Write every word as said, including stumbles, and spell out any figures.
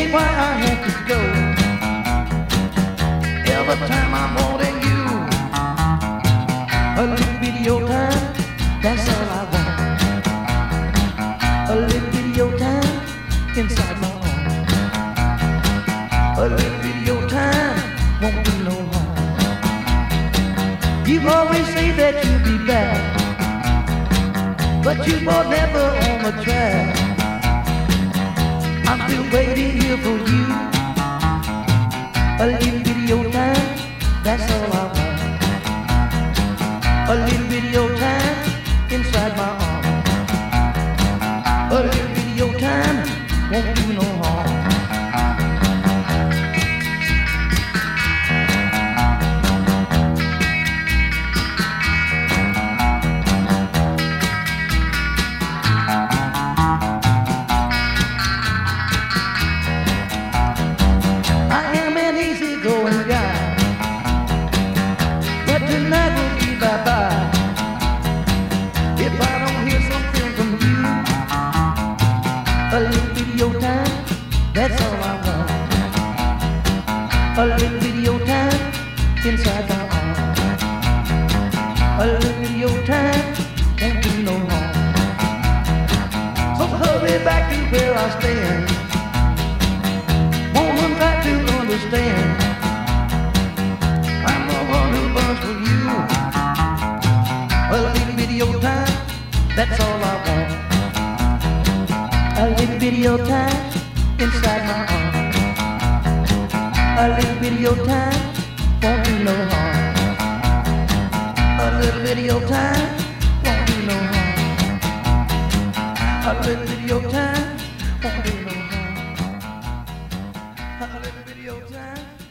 me why I have to go. Every time I'm holding you, a little bit of your time, that's all I want. A little bit of your time inside my arms. A little bit of your time won't do no harm. You always say that you'll be back, but you were never on the track. I'm still waiting here for you. A little bit of your time, that's all I want. A little bit of your time inside my arms. A little bit of your time won't do no harm. Tonight will be bye-bye if I don't hear something from you. A little bit of your time, that's all I want. A little bit of your time inside my arms. A little bit of your time won't do no harm. So hurry back to where I stand. Won't run back to understand. I'm the one who burns for you. A little bit of your time, that's all I want. A little bit of your time inside my arms. A little bit of your time won't do no harm. A little bit of your time won't do no harm. A little bit of your time won't do no harm. A little bit of your time.